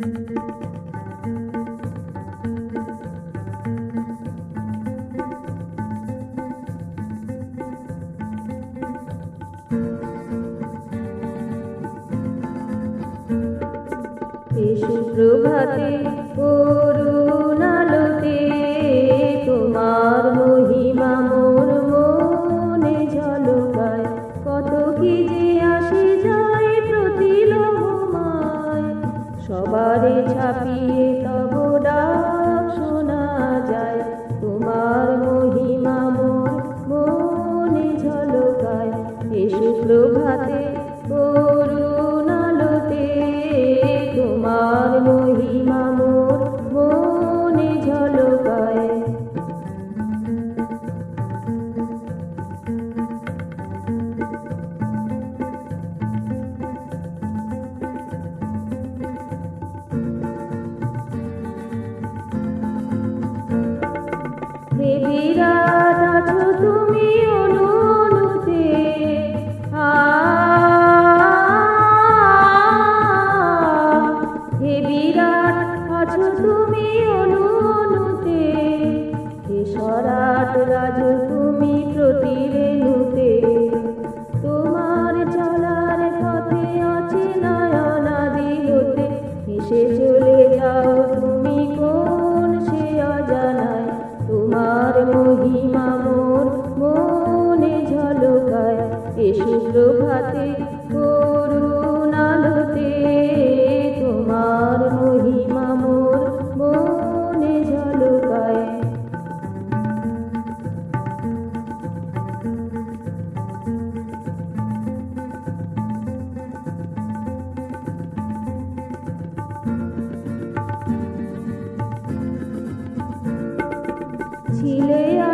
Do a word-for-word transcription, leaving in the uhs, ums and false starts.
সুপ্রভাতে করুণ আলোতে তোমার মহিমা মোর মনে ঝলকায়, কত কি যে আসে যায় প্রতি লহমায়, সবারে ছাপিয়ে তব ডাক শোনা যায়, তোমার মহিমা মোর মনে ঝলকায়। এ সুপ্রভাতে করুণ আলোতে তোমার মহিমা মোর মনে ঝলকায়। বিরাট আছো তুমি অনু অনুতে, হে বিরাট আছো তুমি অনু অনুতে, হে সরাট রাজ তুমি প্রতি রেণুতে, তোমার চলার পথে আছে নয়নাদি হতে, হেসে চলে যাও তুমি কোন সে অজানায়, তোমার মহিমা মোর মনে ঝলকায়। এ সুপ্রভাতে করুণ আলোতে তোমার মহিমা মোর মনে ঝলকায়। ছিলে